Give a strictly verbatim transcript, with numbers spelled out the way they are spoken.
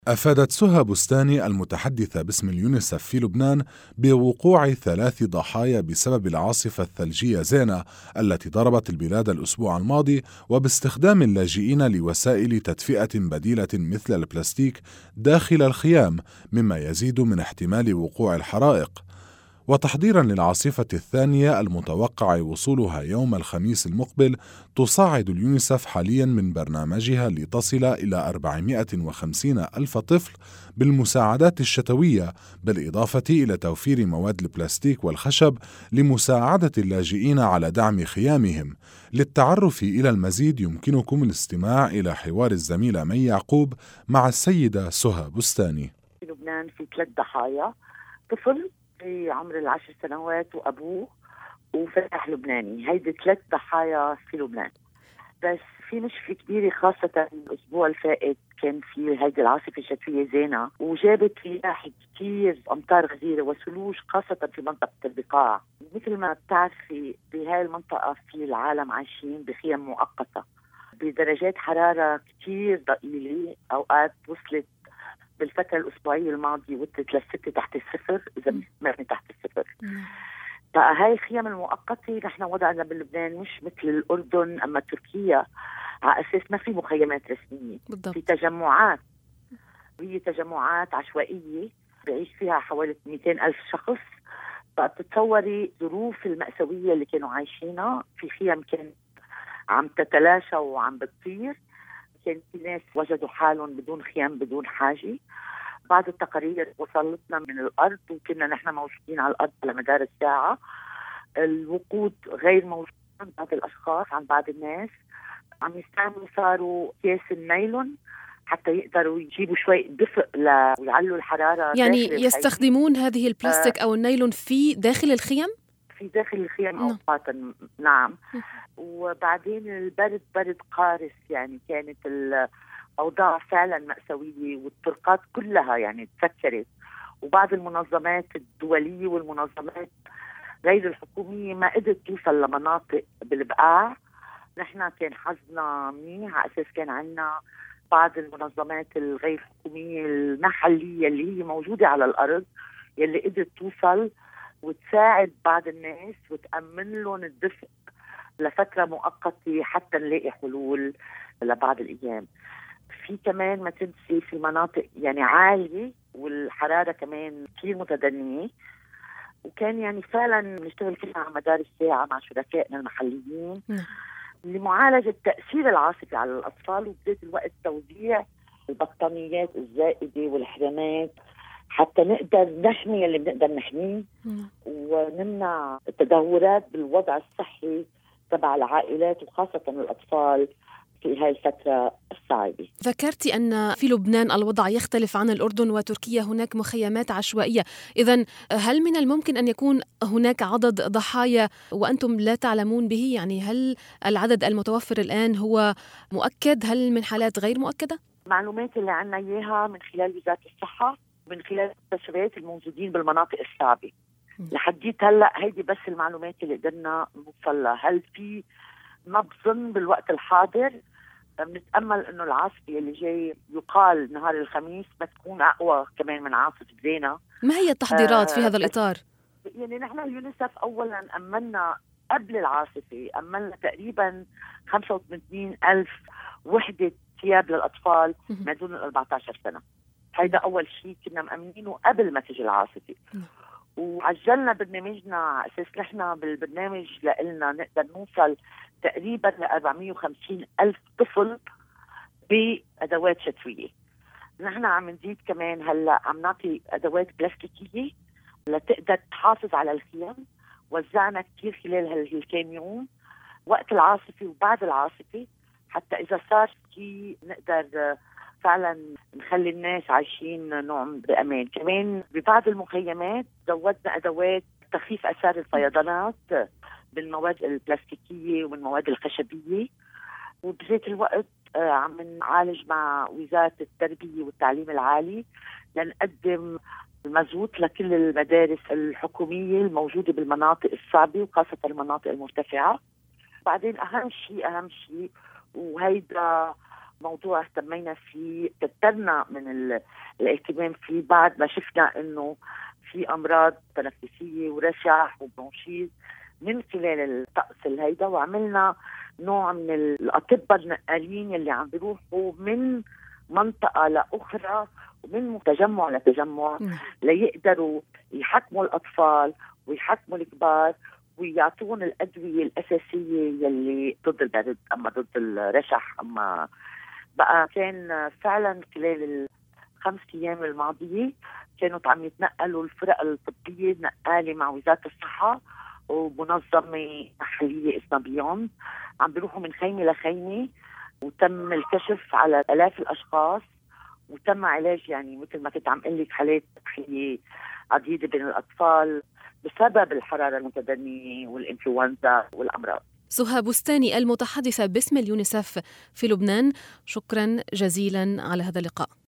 أفادت سهى بستاني المتحدثة باسم اليونيسف في لبنان بوقوع ثلاث ضحايا بسبب العاصفة الثلجية زينة التي ضربت البلاد الأسبوع الماضي، وباستخدام اللاجئين لوسائل تدفئة بديلة مثل البلاستيك داخل الخيام، مما يزيد من احتمال وقوع الحرائق. وتحضيرا للعاصفة الثانية المتوقع وصولها يوم الخميس المقبل، تصاعد اليونيسف حاليا من برنامجها لتصل إلى أربعمائة وخمسين ألف طفل بالمساعدات الشتوية، بالإضافة إلى توفير مواد البلاستيك والخشب لمساعدة اللاجئين على دعم خيامهم. للتعرف إلى المزيد يمكنكم الاستماع إلى حوار الزميلة مي يعقوب مع السيدة سهى بستاني. في لبنان في ثلاث ضحايا، طفل في عمر العشر سنوات وأبوه وفتح لبناني. هيدي ثلاث ضحايا في لبنان. بس في مشكلة كبيرة، خاصة الأسبوع الفائت كان في هيدي العاصفة الشتوية زينة، وجابت رياح كتير، أمطار غزيرة وثلوج، خاصة في منطقة البقاع. مثل ما بتعرفي بهاي المنطقة في العالم عايشين بخيم مؤقتة بدرجات حرارة كتير ضئيلة، أوقات وصلت بالفترة الأسبوعية الماضية وصلت للستة تحت الصفر، إذا ما تحت الصفر. فهاي الخيام المؤقتة نحن وضعنا بلبنان مش مثل الأردن أما تركيا، على أساس ما في مخيمات رسمية. بالضبط. في تجمعات، هي تجمعات عشوائية بعيش فيها حوالي مئتين ألف شخص. فبتتصوري ظروف المأساوية اللي كانوا عايشينها في خيام كانت عم تتلاشى وعم بتطير. كان في ناس وجدوا حالهم بدون خيام بدون حاجة. بعض التقارير وصلتنا من الأرض وكنا نحن موجودين على الأرض على مدار الساعة. الوقود غير موجود عند بعض الأشخاص، عند بعض الناس عم يستعملوا صاروا كيس النايلون حتى يقدروا يجيبوا شوي دفء ويعلوا الحرارة. يعني يستخدمون هذه البلاستيك آه أو النايلون في داخل الخيام؟ في داخل الخيام أوقاتا، نعم. وبعدين البرد برد قارس، يعني كانت الأوضاع فعلا مأساوية والطرقات كلها يعني تسكرت. وبعض المنظمات الدولية والمنظمات غير الحكومية ما قدرت توصل لمناطق بالبقاع. نحن كان حظنا منيح على أساس كان عنا بعض المنظمات الغير حكومية المحلية اللي هي موجودة على الأرض، يلي قدرت توصل وتساعد بعض الناس وتأمن لهم الدفء لفترة مؤقتة حتى نلاقي حلول لبعض الأيام. في كمان ما تنسي في مناطق يعني عالية والحرارة كمان كثير متدنية، وكان يعني فعلا نشتغل فيها على مدار الساعة مع شركائنا المحليين لمعالجة تأثير العاصفة على الأطفال، وبذات الوقت توزيع البطانيات الزائدة والحرامات حتى نقدر نحمي اللي بنقدر نحميه ونمنع التدهورات بالوضع الصحي تبع العائلات وخاصة الأطفال في هاي الفترة الصعبة. ذكرتي أن في لبنان الوضع يختلف عن الأردن وتركيا، هناك مخيمات عشوائية. إذن هل من الممكن أن يكون هناك عدد ضحايا وأنتم لا تعلمون به؟ يعني هل العدد المتوفر الآن هو مؤكد؟ هل من حالات غير مؤكدة؟ معلومات اللي عنا إياها من خلال وزارة الصحة، من خلال المستشفيات الموجودين بالمناطق الصعبة. لحديت هلأ هيدي بس المعلومات اللي قدرنا نوصل لها. هل في نبض بالوقت الحاضر؟ بنتأمل إنه العاصفة اللي جاي يقال نهار الخميس ما تكون أقوى كمان من عاصفة زينة. ما هي التحضيرات آه في هذا الإطار؟ يعني نحن اليونيسف أولا أملنا قبل العاصفة، أملنا تقريبا خمسة وثمانين ألف وحدة ثياب للأطفال ما دون أربعة عشر سنة. هيدا أول شيء كنا مأمنينه قبل ما تجي العاصفة. وعجلنا برنامجنا على أساس نحن بالبرنامج لقلنا نقدر نوصل تقريبا ل أربعمائة وخمسين ألف طفل بأدوات شتوية. نحن عم نزيد كمان هلا عم نعطي أدوات بلاستيكية لتقدر تحافظ على الخيام. وزعنا كتير خلال هالكام يوم وقت العاصفة وبعد العاصفة حتى إذا صار شيء نقدر فعلا نخلي الناس عايشين نوع بأمان. كمان ببعض المخيمات زودنا أدوات تخفيف أثار الفيضانات بالمواد البلاستيكية والمواد الخشبية. وبذات الوقت عم نعالج مع وزارة التربية والتعليم العالي لنقدم المزود لكل المدارس الحكومية الموجودة بالمناطق الصعبة وخاصة المناطق المرتفعة. بعدين أهم شيء أهم شيء وهيدا موضوع اهتمينا فيه، كترنا من ال... الاهتمام فيه بعد ما شفنا انه في امراض تنفسيه ورشح وبرونشيز من خلال الطقس الهيدا، وعملنا نوع من الاطباء النقالين اللي عم بيروحوا من منطقه لاخرى ومن تجمع لتجمع ليقدروا يحكموا الاطفال ويحكموا الكبار ويعطون الادويه الاساسيه يلي ضد البرد اما ضد الرشح. اما بقى كان فعلا خلال الخمس ايام الماضيه كانوا عم يتنقلوا الفرق الطبيه نقاله مع وزاره الصحه ومنظمه محليه اسمها بيوند، عم بيروحوا من خيمه لخيمه، وتم الكشف على الاف الاشخاص وتم علاج، يعني مثل ما كنت عم قل لك حالات تحليه عديده بين الاطفال بسبب الحراره المتدنيه والانفلونزا والامراض. سهى بستاني المتحدثه باسم اليونيسف في لبنان، شكرا جزيلا على هذا اللقاء.